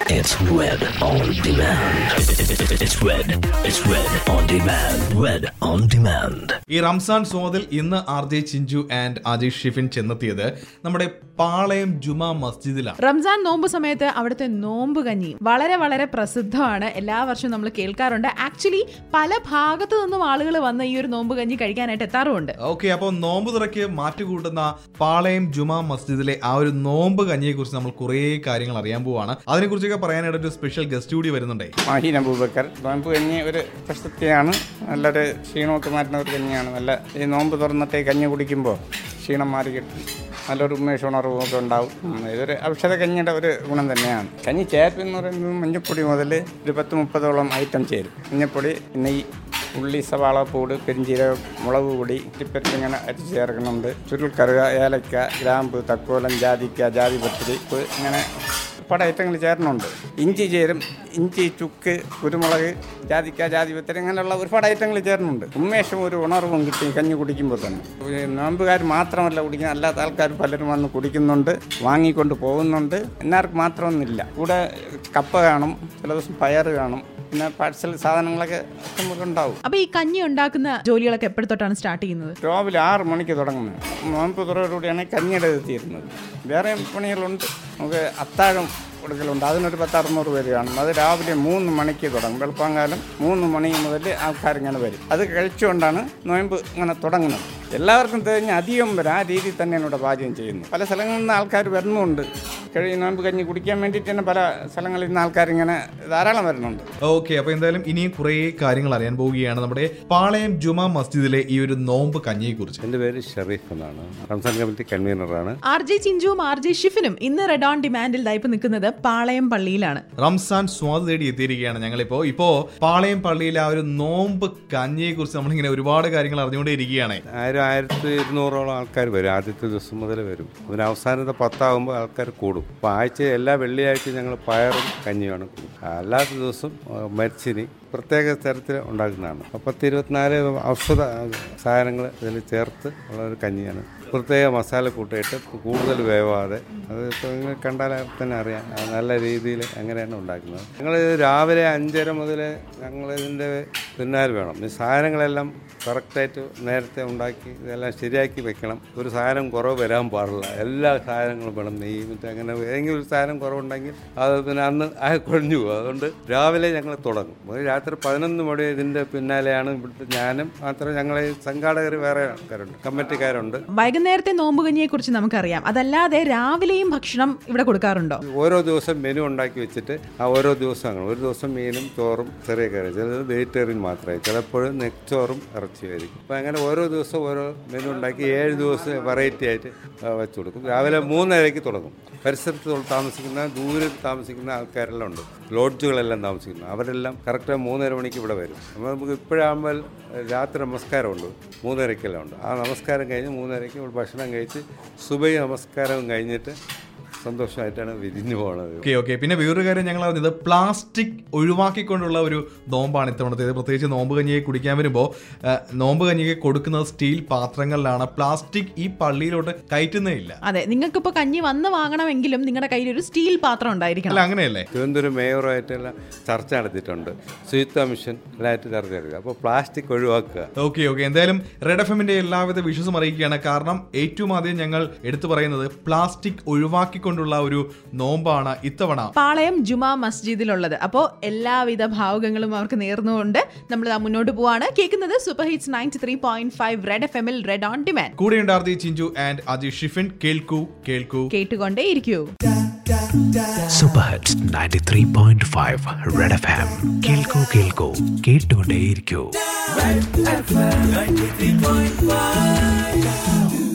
It's Red on Demand. It's Red on Demand. Red on Demand. ഈ റംസാൻ സ്വാദിൽ ഇന്ന് RJ Chinchu and Ajay Shifin ചെന്നെത്തിയത് നമ്മുടെ പാളയം ജുമാ മസ്ജിദിലാണ്. റംസാൻ നോമ്പ് സമയത്ത് അവിടുത്തെ നോമ്പ് കഞ്ഞി വളരെ വളരെ പ്രസിദ്ധമാണ്. എല്ലാ വർഷവും നമ്മൾ കേൾക്കാറുണ്ട്. ആക്ച്വലി പല ഭാഗത്തു നിന്നും ആളുകൾ വന്ന് ഈ ഒരു നോമ്പ് കഞ്ഞി കഴിക്കാനായിട്ട് എത്താറുമുണ്ട്. ഓക്കെ, അപ്പോൾ നോമ്പ് തുറയ്ക്ക് മാറ്റുകൂട്ടുന്ന പാളയം ജുമാ മസ്ജിദിലെ ആ ഒരു നോമ്പ് കഞ്ഞിയെ കുറിച്ച് നമ്മൾ കുറേ കാര്യങ്ങൾ അറിയാൻ പോവാണ്. അതിനെക്കുറിച്ചൊക്കെ പറയാനായിട്ട് ഒരു സ്പെഷ്യൽ ഗസ്റ്റ് കൂടി വരുന്നുണ്ടേ. മാഹിൻ അബൂബക്കർ. നോമ്പ് കഞ്ഞി ഒരു പ്രശസ്തിയാണ്, നല്ലൊരു ക്ഷീണമൊക്കെ മാറ്റുന്ന ഒരു കഞ്ഞിയാണ്. നല്ല ഈ നോമ്പ് തുറന്നിട്ട് കഞ്ഞി കുടിക്കുമ്പോൾ ക്ഷീണം മാറി കിട്ടും, നല്ലൊരു ഉന്മേഷോണർവും ഒക്കെ ഉണ്ടാവും. ഇതൊരു ഔഷധ കഞ്ഞിയുടെ ഒരു ഗുണം തന്നെയാണ്. കഞ്ഞി ചേർപ്പ് എന്ന് പറയുന്നത് മഞ്ഞപ്പൊടി മുതൽ ഒരു 10-30ഓളം ഐറ്റം ചേരും. മഞ്ഞപ്പൊടി, നെയ്യ്, ഉള്ളി, സവാള, പൂട്, പെരിഞ്ചീരകം, മുളക് പൊടി, ഇട്ടിപ്പറ്റി ഇങ്ങനെ അരിച്ച് ചേർക്കുന്നുണ്ട്. ചുരുൾക്കറുക, ഏലക്ക, ഗ്രാമ്പ്, തക്കോലം, ജാതിക്ക, ജാതിപത്രി, ഇങ്ങനെ ഒരുപാട് ഐറ്റങ്ങൾ ചേർന്നുണ്ട്. ഇഞ്ചി ചേരും, ഇഞ്ചി, ചുക്ക്, കുരുമുളക്, ജാതിക്ക, ജാതിപത്രി, അങ്ങനെയുള്ള ഒരുപാട് ഐറ്റങ്ങൾ ചേർന്നുണ്ട്. ഉന്മേഷവും ഒരു ഉണർവും കിട്ടി കഞ്ഞി കുടിക്കുമ്പോൾ തന്നെ. നോമ്പുകാർ മാത്രമല്ല കുടിക്കുന്നത്, അല്ലാത്ത ആൾക്കാർ പലരും വന്ന് കുടിക്കുന്നുണ്ട്, വാങ്ങിക്കൊണ്ട് പോകുന്നുണ്ട്. എല്ലാവർക്കും മാത്രമൊന്നുമില്ല. കൂടെ കപ്പ കാണും, ചില ദിവസം പയർ കാണും, പിന്നെ പാഴ്സൽ സാധനങ്ങളൊക്കെ നമുക്ക് ഉണ്ടാവും. അപ്പൊ ഈ കഞ്ഞി ഉണ്ടാക്കുന്ന ജോലികളൊക്കെ എപ്പോഴത്തൊട്ടാണ് സ്റ്റാർട്ട് ചെയ്യുന്നത്? രാവിലെ 6 മണിക്ക് തുടങ്ങുന്നത്. നോമ്പ് തുറയോടുകൂടിയാണ് കഞ്ഞിയുടെ എത്തിയിരുന്നത്. വേറെ പണികളുണ്ട്. നമുക്ക് അത്താഴം കൊടുക്കലുണ്ട്, അതിനൊരു 10-600 പേര് കാണും. അത് രാവിലെ 3 മണിക്ക് തുടങ്ങും. വെളുപ്പാങ്കാലം 3 മണി മുതൽ ആൾക്കാരിങ്ങനെ വരും. അത് കഴിച്ചുകൊണ്ടാണ് നോയമ്പ് ഇങ്ങനെ തുടങ്ങുന്നത്. എല്ലാവർക്കും തികഞ്ഞ് അധികം വരും. ആ രീതിയിൽ തന്നെയാണ് ഇവിടെ പാചകം ചെയ്യുന്നത്. പല സ്ഥലങ്ങളിൽ നിന്ന് ആൾക്കാർ വരുന്നുണ്ട്. നോയമ്പ് കഞ്ഞി കുടിക്കാൻ വേണ്ടിയിട്ട് തന്നെ പല സ്ഥലങ്ങളിൽ നിന്ന് ആൾക്കാരിങ്ങനെ ധാരാളം വരുന്നുണ്ട്. ഓക്കെ, അപ്പോൾ എന്തായാലും ഇനിയും കുറേ കാര്യങ്ങൾ അറിയാൻ പോവുകയാണ് നമ്മുടെ പാളയം ജുമാ മസ്ജിദിലെ ഈ ഒരു നോമ്പ് കഞ്ഞിയെ കുറിച്ച്. എൻ്റെ പേര് ഷെറീഫ് എന്നാണ്, റംസാൻ കമ്മിറ്റി കൺവീനറാണ്. RJ ചിഞ്ചുവും RJ ഷിഫിനും ഇന്ന് റെഡ് ഓൺ ഡിമാൻഡിൽ ദൈപ്പ് നിൽക്കുന്നത് പാളയം പള്ളിയിലാണ്. റംസാൻ സ്വാദ് തേടി എത്തിയിരിക്കുകയാണ് ഞങ്ങളിപ്പോ പാളയം പള്ളിയിലെ ആ ഒരു നോമ്പ് കഞ്ഞിയെ കുറിച്ച് നമ്മളിങ്ങനെ ഒരുപാട് കാര്യങ്ങൾ അറിഞ്ഞുകൊണ്ടേ ഇരിക്കുകയാണ്. 1200ഓളം ആൾക്കാർ വരും. ആദ്യത്തെ ദിവസം മുതൽ വരും. അതിന് അവസാനത്തെ 10 ആൾക്കാർ കൂടും. അപ്പോൾ ആഴ്ച എല്ലാ വെള്ളിയാഴ്ച ഞങ്ങൾ പയറും കഞ്ഞിയാണ് കൂടും. അല്ലാത്ത ദിവസം മരിച്ചിനി പ്രത്യേക തരത്തിൽ ഉണ്ടാക്കുന്നതാണ്. 10-24 ഔഷധ സാധനങ്ങൾ ഇതിൽ ചേർത്ത് ഉള്ള ഒരു കഞ്ഞിയാണ്. പ്രത്യേക മസാല കൂട്ടിയിട്ട് കൂടുതൽ വേവാതെ, അത് ഇപ്പോൾ നിങ്ങൾ കണ്ടാൽ തന്നെ അറിയാം നല്ല രീതിയിൽ അങ്ങനെയാണ് ഉണ്ടാക്കുന്നത്. ഞങ്ങൾ രാവിലെ 5:30 മുതൽ ഞങ്ങളിതിൻ്റെ പിന്നാലെ വേണം. ഈ സാധനങ്ങളെല്ലാം കറക്റ്റായിട്ട് നേരത്തെ ഉണ്ടാക്കി ഇതെല്ലാം ശരിയാക്കി വെക്കണം. ഒരു സാധനം കുറവ് വരാൻ പാടില്ല. എല്ലാ സാധനങ്ങളും വേണം. നെയ്യ് മറ്റേ അങ്ങനെ ഏതെങ്കിലും ഒരു സാധനം കുറവുണ്ടെങ്കിൽ അത് പിന്നെ അന്ന് കൊഴിഞ്ഞു പോകും. അതുകൊണ്ട് രാവിലെ ഞങ്ങൾ തുടങ്ങും. രാത്രി 11 മണി ഇതിൻ്റെ പിന്നാലെയാണ്. ഇവിടുത്തെ ഞാനും മാത്രമേ, ഞങ്ങളെ സംഘാടകർ വേറെ ആൾക്കാരുണ്ട്, കമ്മിറ്റിക്കാരുണ്ട്. വൈകുന്നേരത്തെ നോമ്പ് കഞ്ഞിയെ കുറിച്ച് നമുക്കറിയാം. അതല്ലാതെ രാവിലെയും ഭക്ഷണം ഇവിടെ കൊടുക്കാറുണ്ടോ? ഓരോ ദിവസം മെനു ഉണ്ടാക്കി വെച്ചിട്ട് ആ ഓരോ ദിവസങ്ങൾ, ഒരു ദിവസം മീനും ചോറും ചെറിയ കറി, ചിലത് വെജിറ്റേറിയൻ മാത്രമേ, ചിലപ്പോഴും നെച്ചോറും ഇറച്ചിയായിരിക്കും. അപ്പോൾ അങ്ങനെ ഓരോ ദിവസം ഓരോ മെനു ഉണ്ടാക്കി 7 ദിവസം വെറൈറ്റി ആയിട്ട് വെച്ച് കൊടുക്കും. രാവിലെ 3:30 തുടങ്ങും. പരിസരത്ത് താമസിക്കുന്ന, ദൂരത്ത് താമസിക്കുന്ന ആൾക്കാരെല്ലാം ഉണ്ട്, ലോഡ്ജുകളെല്ലാം താമസിക്കുന്നു. അവരെല്ലാം കറക്റ്റ് 3:30 മണിക്ക് ഇവിടെ വരും. അപ്പോൾ നമുക്ക് ഇപ്പോഴാകുമ്പോൾ രാത്രി നമസ്കാരമുണ്ട്, 3:30 ഉണ്ട്. ആ നമസ്കാരം കഴിഞ്ഞ് 3:30 ഇവിടെ ഭക്ഷണം കഴിച്ച് സുബഹി നമസ്കാരവും കഴിഞ്ഞിട്ട് സന്തോഷമായിട്ടാണ് വിരിഞ്ഞു പോകുന്നത്. ഓക്കെ. പിന്നെ വേറൊരു കാര്യം ഞങ്ങൾ അറിഞ്ഞത്, പ്ലാസ്റ്റിക് ഒഴിവാക്കിക്കൊണ്ടുള്ള ഒരു നോമ്പാണ് ഇത്തവണത്തേത്. പ്രത്യേകിച്ച് നോമ്പ് കഞ്ഞിയെ കുടിക്കാൻ വരുമ്പോൾ നോമ്പ് കഞ്ഞിയെ കൊടുക്കുന്നത് സ്റ്റീൽ പാത്രങ്ങളിലാണ്. പ്ലാസ്റ്റിക് ഈ പള്ളിയിലോട്ട് കയറ്റുന്നേ ഇല്ല. അതെ, നിങ്ങൾക്കിപ്പോൾ കഞ്ഞി വന്ന് വാങ്ങണമെങ്കിലും നിങ്ങളുടെ കയ്യിൽ ഒരു സ്റ്റീൽ പാത്രം ഉണ്ടായിരിക്കണം. അല്ല, അങ്ങനെയല്ലേ? തിരുവനന്തപുരം മേയറുമായിട്ടെല്ലാം ചർച്ച നടത്തിയിട്ടുണ്ട്, ശുചിത്വ മിഷൻ എല്ലായിട്ട് ചർച്ച നടത്തുക. അപ്പോൾ പ്ലാസ്റ്റിക് ഒഴിവാക്കുക. ഓക്കെ. എന്തായാലും റെഡ് FM-ന്റെ എല്ലാവിധ വിശ്വാസം അറിയിക്കുകയാണ്. കാരണം ഏറ്റവും ആദ്യം ഞങ്ങൾ എടുത്തു പറയുന്നത് പ്ലാസ്റ്റിക് ഒഴിവാക്കിക്കൊണ്ടുള്ള ഒരു നോമ്പാണ് ഇത്തവണ പാളയം ജുമാ മസ്ജിദിലുള്ളത്. അപ്പോൾ എല്ലാവിധ ഭാവുകങ്ങളും അവർക്ക് നേർന്നുകൊണ്ട് നമ്മൾ മുന്നോട്ട് പോവാണ്. കേൾക്കുന്നത് സൂപ്പർ ഹിറ്റ്സ് 93.5 റെഡ് FM-ൽ റെഡ് ഓൺ ഡിമാൻഡ്. കൂടെയുണ്ട് RJ ചിഞ്ചു ആൻഡ് അജയ് ഷിഫിൻ. കേൾക്കൂ കേട്ടുകൊണ്ടേ ഇരിക്കൂ. Super Hits 93.5 Red FM. കേൾക്കൂ കേട്ടുകൊണ്ടേ ഇരിക്കൂ. Red FM 93.5